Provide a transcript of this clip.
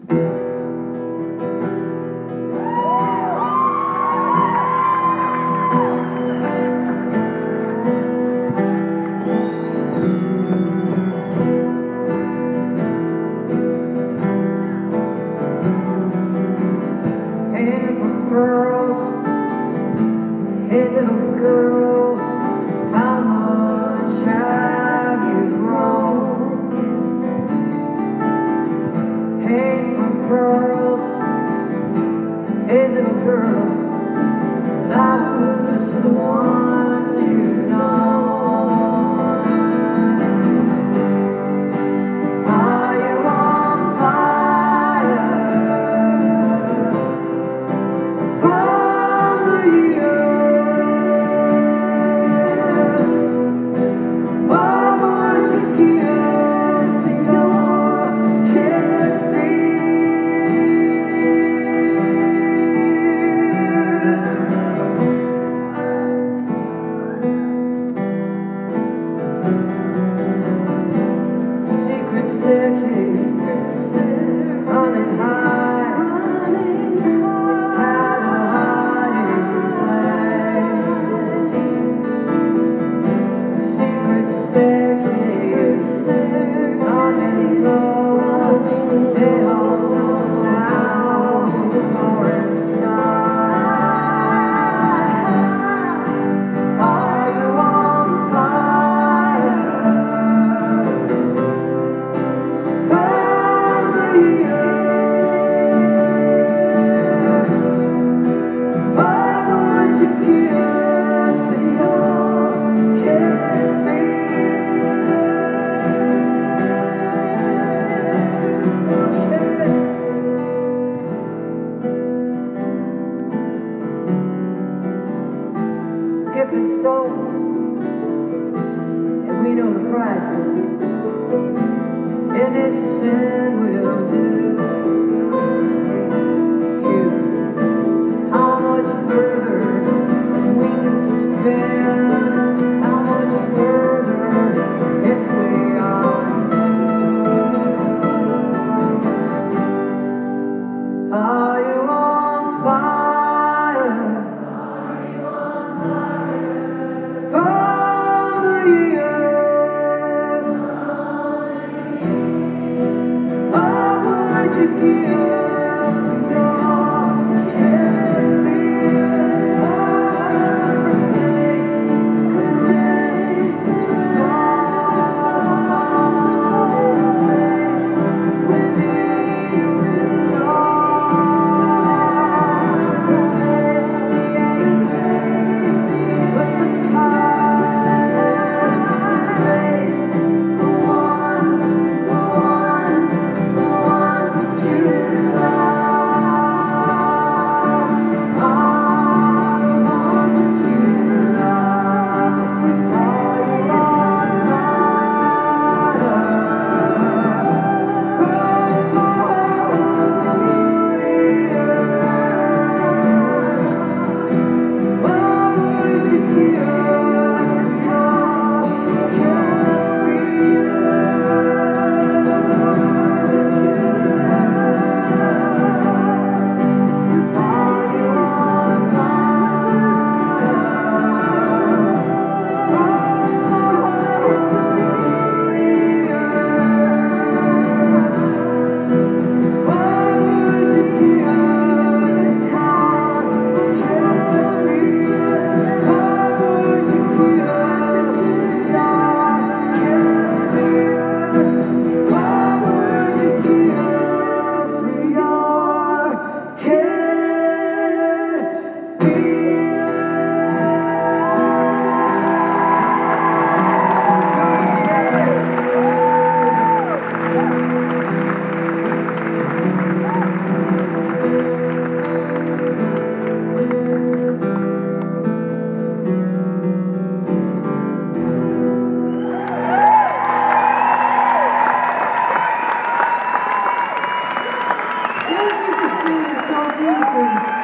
Hey, little girls, hey, little girl, how much have you grown? Hey, little girls, hey, little girl, flowers for the one you know. Are you on fire from the years? What would you give for your secret staircase, running high, had a hiding place. Secret staircase, running low, they all know how you're inside. Are you on fire? From the years, what would you give for your skipping stone, and we know the price of innocent will do. You, how much further we can spin? How much further if we are smooth? Are you on fire from the years? What would you give for your carefree? What would replace the small place with ease through the dawn? Replace the anchors with the tide. Replace the ones that you love. The ones that you love. Are you on fire? From what would you give for your Are you on fire? From what would you give for What would you give What would you give for your Thank you for singing so beautifully.